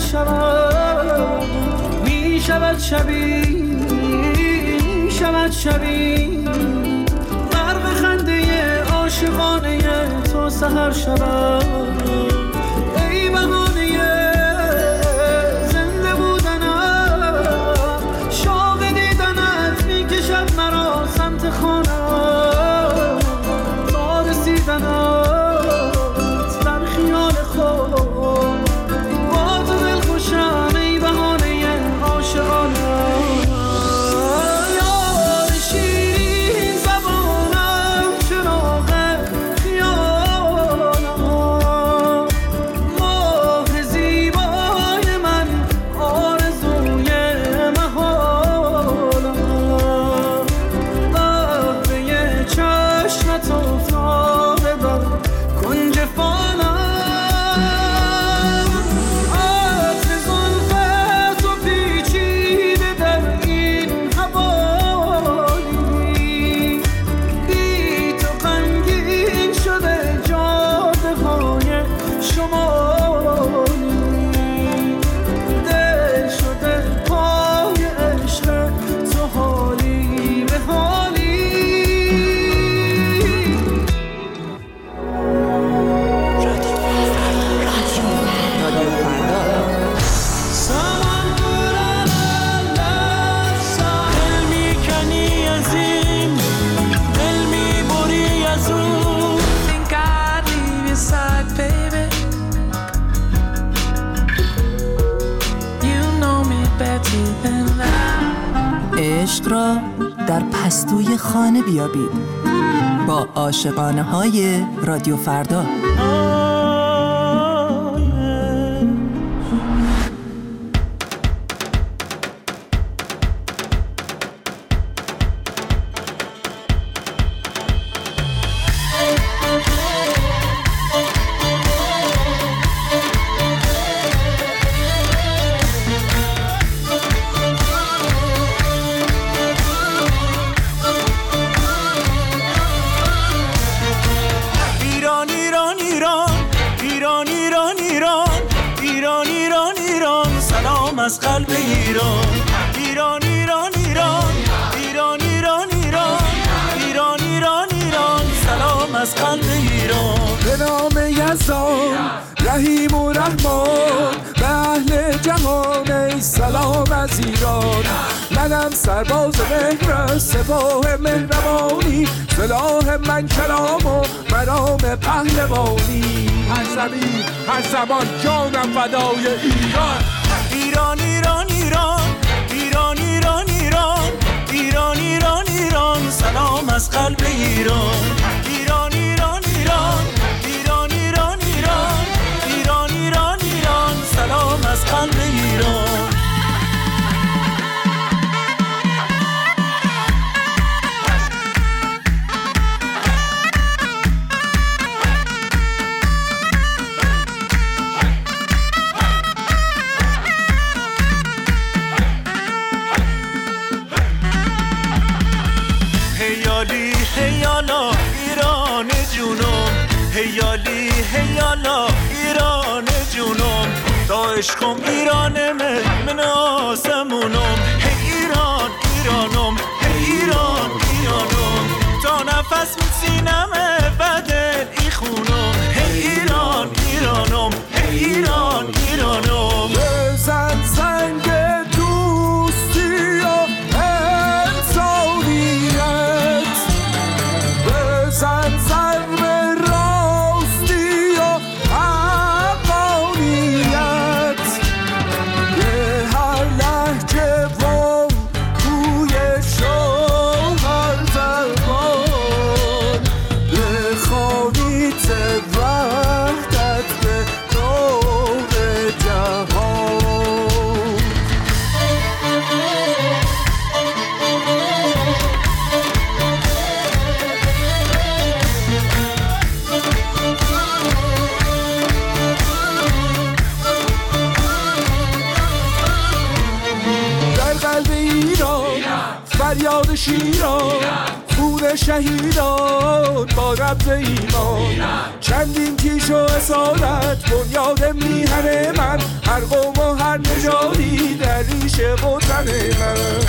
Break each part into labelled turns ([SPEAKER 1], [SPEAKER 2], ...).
[SPEAKER 1] شود می شود شبی غرق خنده عاشقانه تو سحر شود ای بهانه زنده بودنم شوق دیدنت میکشد مرا سمت خانم تا رسیدنت در خیال خود با تو دل خوشم ای بهانه عاشقانه
[SPEAKER 2] عشق را در پستوی خانه بیابید با عاشقانه های رادیو فردا.
[SPEAKER 3] از قلب ایران ایران ایران ایران ایران ایران ایران ایران ایران ایران سلام از قلب ایران
[SPEAKER 4] به نام یزدان رحیم و رحمان به اهل جهان ای سلام از ایران منم سرباز مهر سپاه مهربانی سلاح من کلام و مرام پهلوانی هر زمین هر زمان جانم فدای ایران
[SPEAKER 3] ایران ایران ایران ایران ایران ایران ایران ایران ایران سلام از قلب ایران ایران ایران ایران ایران ایران ایران ایران ایران ایران سلام از قلب ایران هیالا ایران جونم هیالی هیالا ایران جونم تا عشقم ایران من آسمونم هی ایران ایرانم هی ایران ایرانم تا نفس سینم بدل ای خونم هی ایران ایرانم هی ایران ایرانم
[SPEAKER 4] بزن زنگ دوستی و انسانیت بزن ضرب راستی و حقانیت به هر لهجه و بوی شوهر زبان بخوانید وحدت به دور جهان در قلب ایران فریاد شیران خون شهیدان با رمز ایمان چندین کیش و اصالت بنیاد میهن من هر قوم و هر نژادی در ریشه وطن من.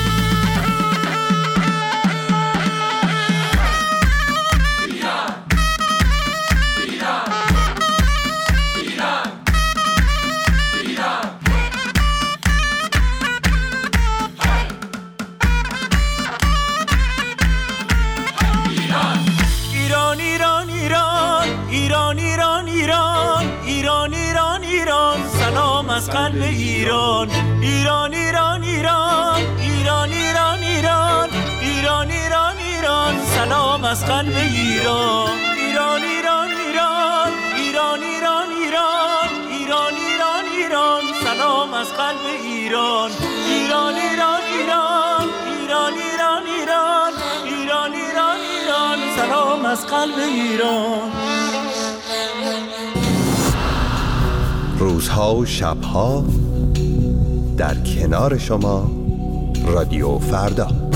[SPEAKER 3] سلام از قلب ایران. ایران ایران ایران ایران ایران ایران ایران ایران ایران سلام از قلب ایران. ایران ایران ایران ایران ایران ایران ایران ایران ایران سلام از قلب ایران. ایران ایران ایران ایران ایران ایران ایران ایران ایران سلام از قلب ایران.
[SPEAKER 5] روزها و شبها در کنار شما رادیو فردا.